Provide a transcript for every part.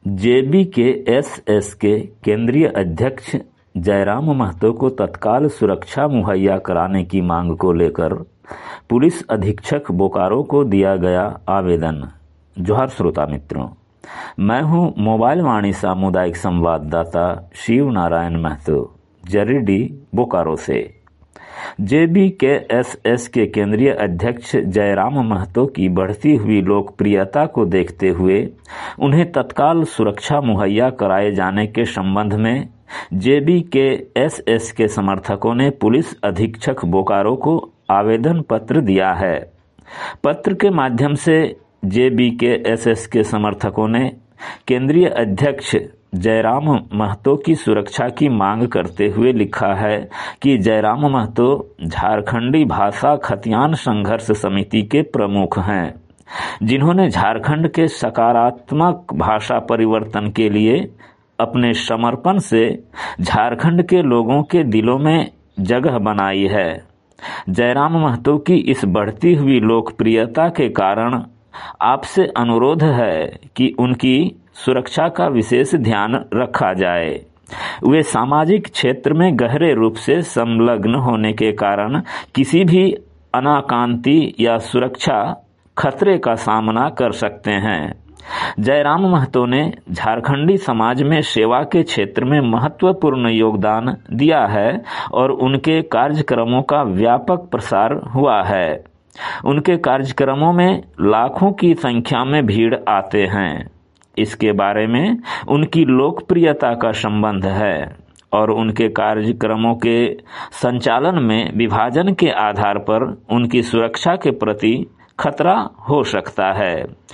JBKSS के केंद्रीय अध्यक्ष जयराम महतो को तत्काल सुरक्षा मुहैया कराने की मांग को लेकर पुलिस अधीक्षक बोकारो को दिया गया आवेदन। जोहार श्रोता मित्रों, मैं हूं मोबाइल वाणी सामुदायिक संवाददाता शिव नारायण महतो, जरीडी बोकारो से। जेबीकेएसएस के केंद्रीय अध्यक्ष जयराम महतो की बढ़ती हुई लोकप्रियता को देखते हुए उन्हें तत्काल सुरक्षा मुहैया कराए जाने के संबंध में जेबीकेएसएस के समर्थकों ने पुलिस अधीक्षक बोकारो को आवेदन पत्र दिया है। पत्र के माध्यम से जेबीकेएसएस के समर्थकों ने केंद्रीय अध्यक्ष जयराम महतो की सुरक्षा की मांग करते हुए लिखा है कि जयराम महतो झारखंडी भाषा खतियान संघर्ष समिति के प्रमुख हैं, जिन्होंने झारखंड के सकारात्मक भाषा परिवर्तन के लिए अपने समर्पण से झारखंड के लोगों के दिलों में जगह बनाई है। जयराम महतो की इस बढ़ती हुई लोकप्रियता के कारण आपसे अनुरोध है कि उनकी सुरक्षा का विशेष ध्यान रखा जाए। वे सामाजिक क्षेत्र में गहरे रूप से संलग्न होने के कारण किसी भी अनाकांति या सुरक्षा खतरे का सामना कर सकते हैं। जयराम महतो ने झारखंडी समाज में सेवा के क्षेत्र में महत्वपूर्ण योगदान दिया है और उनके कार्यक्रमों का व्यापक प्रसार हुआ है। उनके कार्यक्रमों में लाखों की संख्या में भीड़ आते हैं। इसके बारे में उनकी लोकप्रियता का संबंध है और उनके कार्यक्रमों के संचालन में विभाजन के आधार पर उनकी सुरक्षा के प्रति खतरा हो सकता है।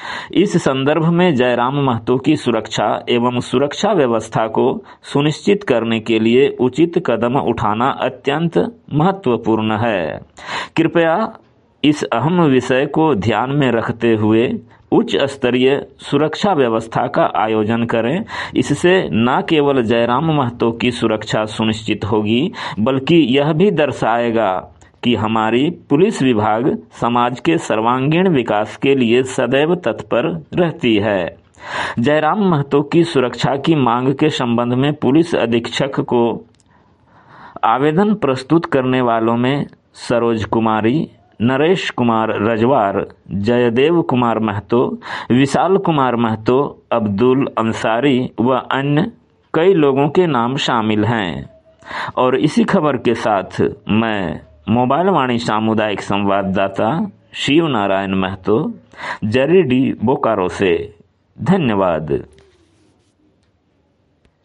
इस संदर्भ में जयराम महतो की सुरक्षा एवं सुरक्षा व्यवस्था को सुनिश्चित करने के लिए उचित कदम उठाना अत्यंत महत्वपूर्ण है। कृपया इस अहम विषय को ध्यान में रखते हुए उच्च स्तरीय सुरक्षा व्यवस्था का आयोजन करें। इससे न केवल जयराम महतो की सुरक्षा सुनिश्चित होगी, बल्कि यह भी दर्शाएगा कि हमारी पुलिस विभाग समाज के सर्वांगीण विकास के लिए सदैव तत्पर रहती है। जयराम महतो की सुरक्षा की मांग के संबंध में पुलिस अधीक्षक को आवेदन प्रस्तुत करने वालों में सरोज कुमारी, नरेश कुमार रजवार, जयदेव कुमार महतो, विशाल कुमार महतो, अब्दुल अंसारी व अन्य कई लोगों के नाम शामिल हैं। और इसी खबर के साथ मैं मोबाइल वाणी सामुदायिक संवाददाता शिव नारायण महतो, जरीडी बोकारो से। धन्यवाद।